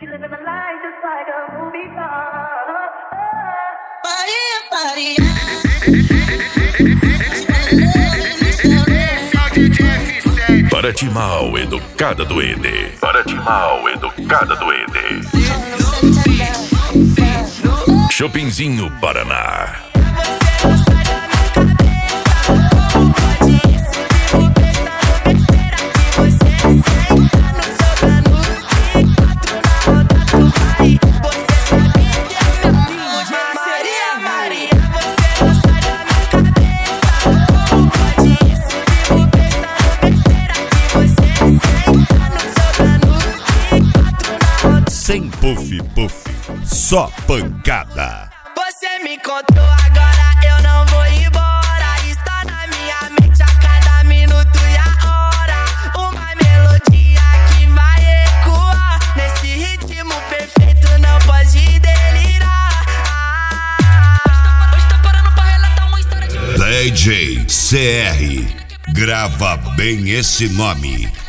Para de mal, educada do ED. Para de mal, educada do ED. Shoppingzinho Paraná. Sem puff, só pancada. Você me contou, agora eu não vou embora. Está na minha mente a cada minuto e a hora. Uma melodia que vai ecoar nesse ritmo perfeito, não pode delirar. Hoje tá parando pra relatar uma história de... DJ CR, grava bem esse nome.